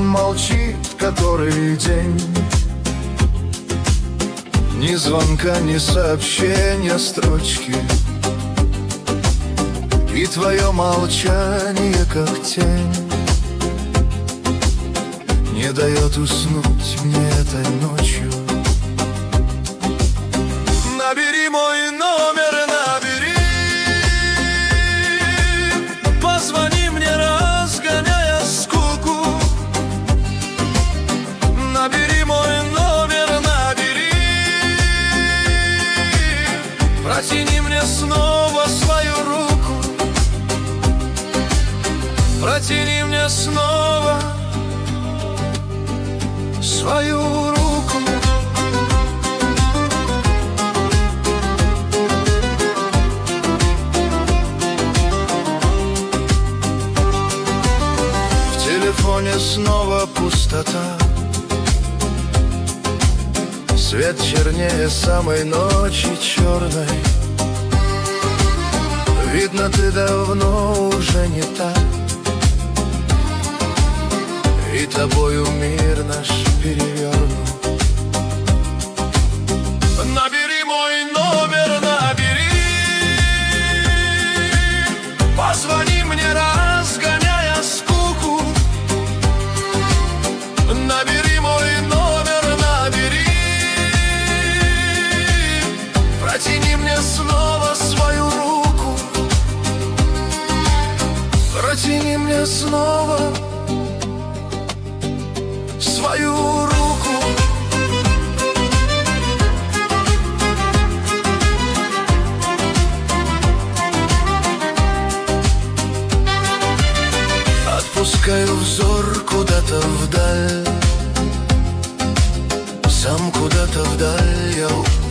молчит который день. Ни звонка, ни сообщения, строчки. И твое молчание, как тень, не дает уснуть мне этой ночью. Набери мой номер, набери. Позвони мне, разгоняя скуку. Набери мой номер, набери. Протяни мне снова свою руку. Протяни мне снова свою руку. В телефоне снова пустота. Свет чернее самой ночи черной. Видно, ты давно уже не та, и тобою мир наш перевернут. Набери мой номер, набери. Позвони мне, разгоняя скуку. Набери мой номер, набери. Протяни мне снова свою руку. Протяни мне снова свою руку. Отпускаю взор куда-то вдаль. Сам куда-то вдаль я